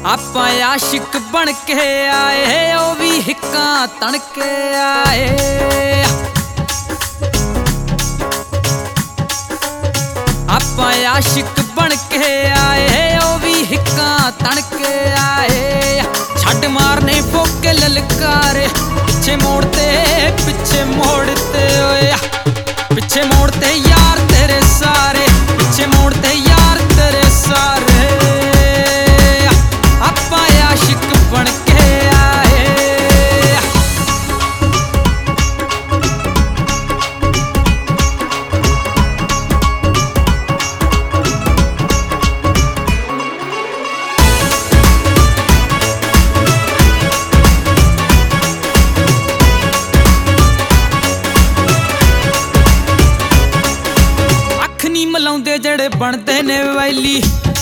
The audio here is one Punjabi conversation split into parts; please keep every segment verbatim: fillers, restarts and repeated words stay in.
ਆਪਾਂ ਆਸ਼ਿਕ ਬਣ ਕੇ ਆਏ, ਉਹ ਵੀ ਹਿੱਕਾਂ ਤਣ ਕੇ ਆਏ। ਆਪਾਂ ਆਸ਼ਿਕ ਬਣ ਕੇ ਆਏ, ਉਹ ਵੀ ਹਿੱਕਾਂ ਤਣ ਕੇ ਆਏ। ਛੱਡ ਮਾਰਨੇ ਫੋਕੇ ਲਲਕਾਰੇ, ਪਿੱਛੇ ਮੋੜ ਤੇ ਪਿੱਛੇ ਮੋੜ ਤੇ ਓਏ, ਪਿੱਛੇ ਮੋੜ ਤੇ ਯਾਰ ਤੇਰੇ ਸਾਰੇ, ਪਿੱਛੇ ਮੋੜ ਤੇ ਯਾਰ ਤੇਰੇ ਸਾਰੇ। ਆਪਾਂ ਆਸ਼ਿਕ ਬਣ ਕੇ ਆਏ। ਅੱਖ ਨੀ ਮਲਾਉਂਦੇ ਜਿਹੜੇ ਬਣਦੇ ਨੇ ਵੈਲੀ,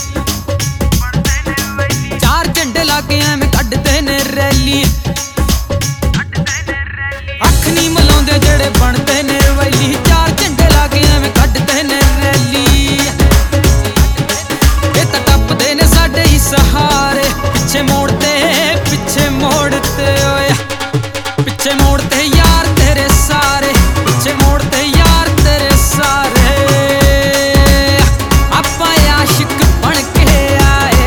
ਚਾਰ ਝੰਡੇ ਲਾ ਕੇ ਐਵੇਂ ਕੱਢਦੇ ਨੇ ਰੈਲੀ। ਅੱਖ ਨੀ ਮਲਾਉਂਦੇ ਜਿਹੜੇ ਬਣਦੇ ਨੇ ਵੈਲੀ, ਚਾਰ ਝੰਡੇ ਲਾ ਕੇ ਐਵੇਂ ਕੱਢਦੇ ਨੇ ਰੈਲੀ। ਇਹ ਤਾਂ ਟੱਪਦੇ ਨੇ ਸਾਡੇ ਹੀ ਸਹਾਰੇ, ਪਿੱਛੇ ਮੋੜ ਤੇ ਪਿੱਛੇ ਮੋੜ ਤੇ ਓਏ, ਪਿੱਛੇ ਮੋੜ ਤੇ ਯਾਰ ਤੇਰੇ ਸਾਰੇ, ਪਿੱਛੇ ਮੋੜ ਤੇ ਯਾਰ ਤੇਰੇ ਸਾਰੇ। ਆਪਾਂ ਆਸ਼ਿਕ ਬਣ ਕੇ ਆਏ।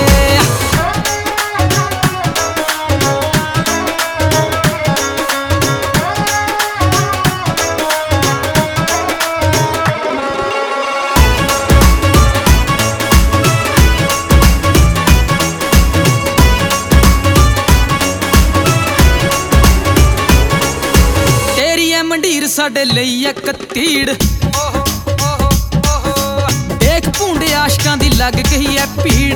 ਤੇਰੀ ਐ ਮੰਡੀਰ ਸਾਡੇ ਲਈ ਇੱਕ ਤੀੜ, ਦੇਖ ਭੂੰਡੇ ਆਸ਼ਕਾਂ ਦੀ ਲੱਗ ਗਈ ਐ ਭੀੜ।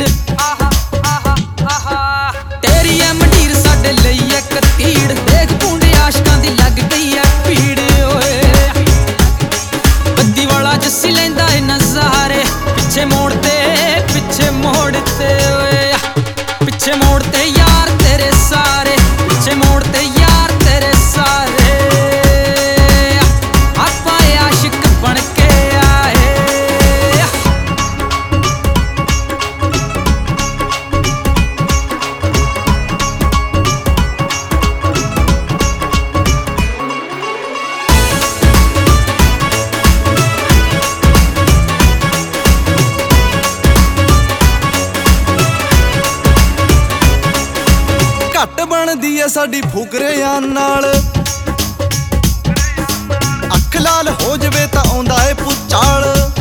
ਤੇਰੀ ਐ ਮੰਡੀਰ ਸਾਡੇ ਲਈ ਇੱਕ ਤੀੜ, ਦੇਖ ਭੂੰਡੇ ਆਸ਼ਕਾਂ ਦੀ ਲੱਗ ਗਈ ਐ ਭੀੜ ਓਏ। ਬੱਦੀ ਵਾਲਾ ਜੱਸੀ ਲੈਂਦਾ ਏ ਨਜ਼ਾਰੇ, ਪਿੱਛੇ ਮੋੜ ਤੇ ਪਿੱਛੇ ਮੋੜ ਤੇ ਓਏ, ਪਿੱਛੇ ਮੋੜ ਤੇ ਯਾਰ ਤੇਰੇ ਸਾਰੇ, ਪਿੱਛੇ ਮੋੜ ਤੇ ਯਾਰ ਤੇਰੇ ਸਾਰੇ। ਆਪਾਂ ਆਸ਼ਿਕ ਬਣ ਕੇ ਆਏ। ਘੱਟ ਬਣਦੀ ਐ ਸਾਡੀ ਫੁਕਰਿਆਂ ਨਾਲ, ਅੱਖ ਲਾਲ ਹੋ ਜਵੇ ਤਾਂ ਆਉਂਦਾ ਏ ਪੁਚਾਲ।